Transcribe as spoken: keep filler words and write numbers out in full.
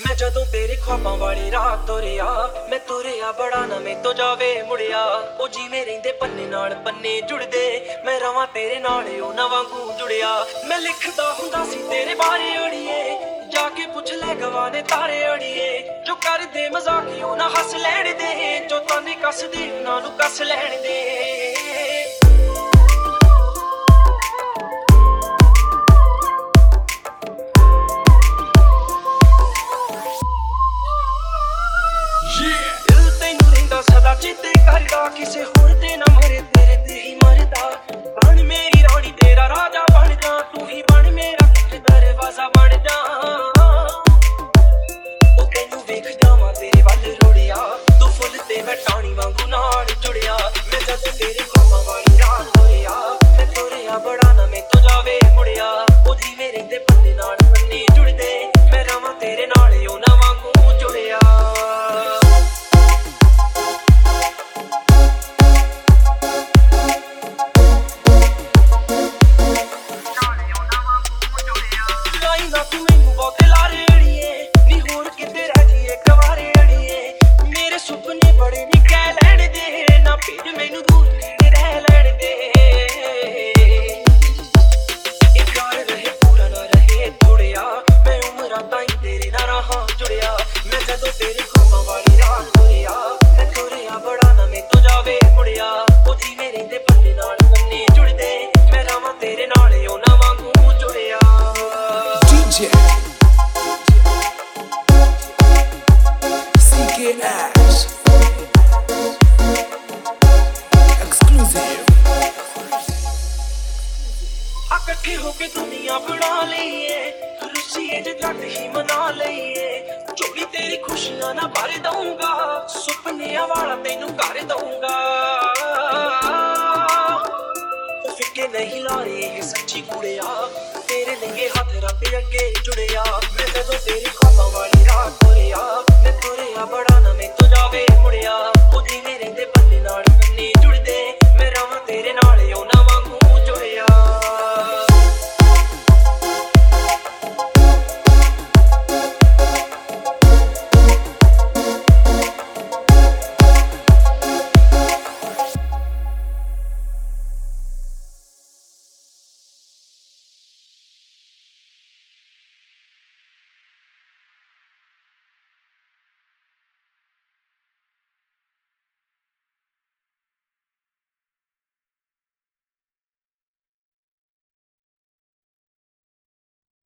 मैं जदों तेरे ख्वाबां वाली रात तुरिया मैं तुरिया बड़ा ना मैं तो जावे मुड़िया ओ जिवें रहिंदे पन्ने नाल पन्ने जुड़दे मैं रवां तेरे नाल उन्हां वांगू जुड़िया मैं लिखदा हुंदा सी तेरे बारे अड़िए जाके पुछ ले गवाने तारे अड़िए जो कर दे मजाक उन्हां हस लैण दे जो ताने कस दे उन्हां नूं कस लैण दे सदा चिते करदा किसे होर ते ना मरे तेरे ते ही मरदा बन मेरी रानी तेरा राजा बन जा तू ही बन मेरा दरवाजा बन जा ओ तैनू वेख जावां तेरे वल रोड़िया तू फुल ते मैं टाणी वांगू नाल जुड़िया मैं जद तेरे ख्वाबां वाली रात होया मैं तुरिया बड़ा ना मैं तो जावे मुड़िया ओ जिवें रहिंदे पन्ने नाल पन्ने जुड़दे मैं रवां तेरे नाल उन्हां वांगू जुड़िया सुपने बड़े नी कह लैण दे ना भेज मैनू दूर नेड़े रह लैण दे एक प्यार रहे पूरा ना रहे थोड़िया मैं उमरां ताईं तेरे नाल रहां जुड़िया मैं जदों तेरे ख्वाबां वाली रात होया मैं तुरिया बड़ा ना मैं तो जावे मुड़िया ओ जिवें रहिंदे पन्ने नाल पन्ने जुड़दे मैं रवां तेरे नाल उन्हां वांगू जुड़िया D J C K X Exclusive इकट्ठे होके दुनिया बना लईए रुसीए जे जट ही मना लईए चोली तेरी खुशियां ना भर दूंगा सुपनियां वाला तैनू कर दूंगा फिक्के नहीं ला रहे सच्ची कुड़िया तेरे लंगे हाथ रब अगे जुड़िया मैं जदों तेरी ख्वाबां वाली रात तुरिया मैं तुरिया बड़ा